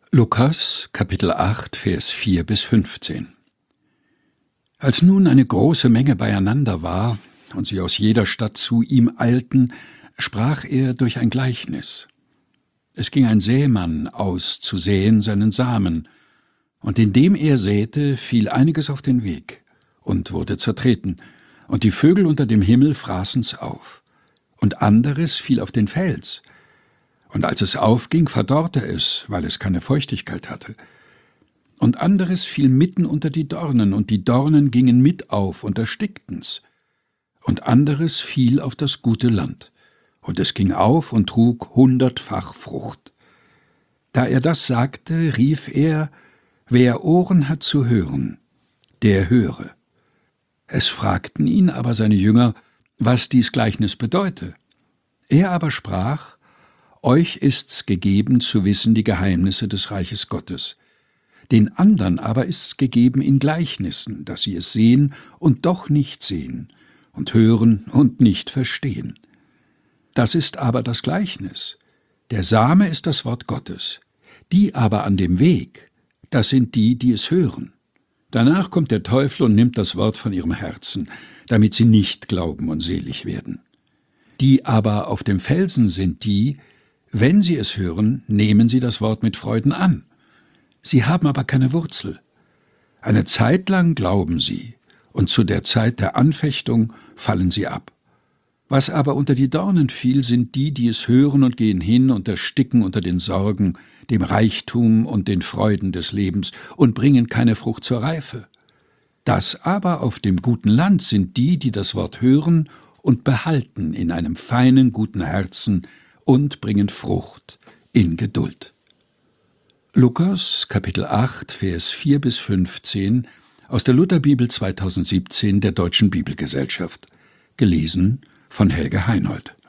Lukas, Kapitel 8, Vers 4 bis 15. Als nun eine große Menge beieinander war und sie aus jeder Stadt zu ihm eilten, sprach er durch ein Gleichnis. Es ging ein Sämann aus zu säen seinen Samen, und indem er säte, fiel einiges auf den Weg und wurde zertreten, und die Vögel unter dem Himmel fraßen's auf. Und anderes fiel auf den Fels, und als es aufging, verdorrte es, weil es keine Feuchtigkeit hatte. Und anderes fiel mitten unter die Dornen, und die Dornen gingen mit auf und erstickten's. Und anderes fiel auf das gute Land, und es ging auf und trug 100-fach Frucht. Da er das sagte, rief er: Wer Ohren hat zu hören, der höre. Es fragten ihn aber seine Jünger, was dies Gleichnis bedeute. Er aber sprach: Euch ist's gegeben zu wissen die Geheimnisse des Reiches Gottes. Den andern aber ist's gegeben in Gleichnissen, dass sie es sehen und doch nicht sehen, und hören und nicht verstehen. Das ist aber das Gleichnis. Der Same ist das Wort Gottes. Die aber an dem Weg, das sind die, die es hören. Danach kommt der Teufel und nimmt das Wort von ihrem Herzen, damit sie nicht glauben und selig werden. Die aber auf dem Felsen sind die, wenn sie es hören, nehmen sie das Wort mit Freuden an. Sie haben aber keine Wurzel. Eine Zeit lang glauben sie, und zu der Zeit der Anfechtung fallen sie ab. Was aber unter die Dornen fiel, sind die, die es hören und gehen hin und ersticken unter den Sorgen, dem Reichtum und den Freuden des Lebens und bringen keine Frucht zur Reife. Das aber auf dem guten Land sind die, die das Wort hören und behalten in einem feinen, guten Herzen und bringen Frucht in Geduld. Lukas, Kapitel 8, Vers 4 bis 15 aus der Lutherbibel 2017 der Deutschen Bibelgesellschaft. Gelesen von Helge Heinold.